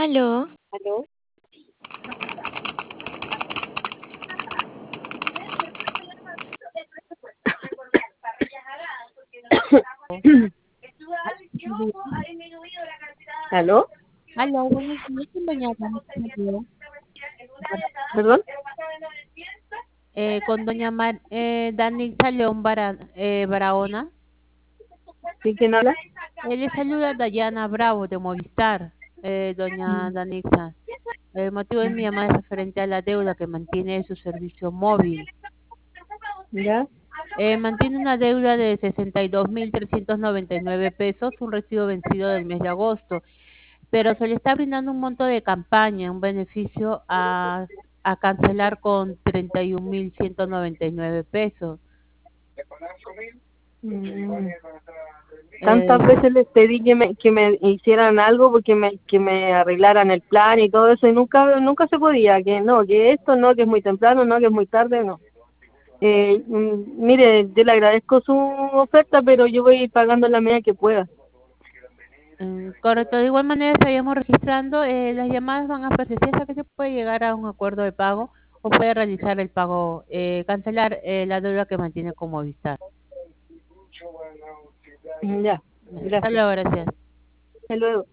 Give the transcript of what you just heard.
Aló, ¿Aló? ¿Aló? Aló, buenos días, con doña María. ¿Perdón? Con doña Danitza León Barahona. ¿Sí, quién habla? Le saluda Dayana Bravo de Movistar, doña Danitza. El motivo de mi llamada es referente a la deuda que mantiene su servicio móvil. ¿Ya? Mantiene una deuda de 62.399 pesos, un recibo vencido del mes de agosto, pero se le está brindando un monto de campaña, un beneficio a cancelar con 31.199 pesos. Mm. Eh, Tantas veces les pedí que me hicieran algo porque que me arreglaran el plan y todo eso y nunca se podía, que no, que esto no, que es muy temprano, no, que es muy tarde, no. Mire, yo le agradezco su oferta, pero yo voy pagando en la medida que pueda. Correcto, de igual manera estaríamos registrando, las llamadas van a persistir hasta que se puede llegar a un acuerdo de pago o puede realizar el pago, cancelar la deuda que mantiene con Movistar. Ya, Hasta gracias. luego, gracias. Hasta luego.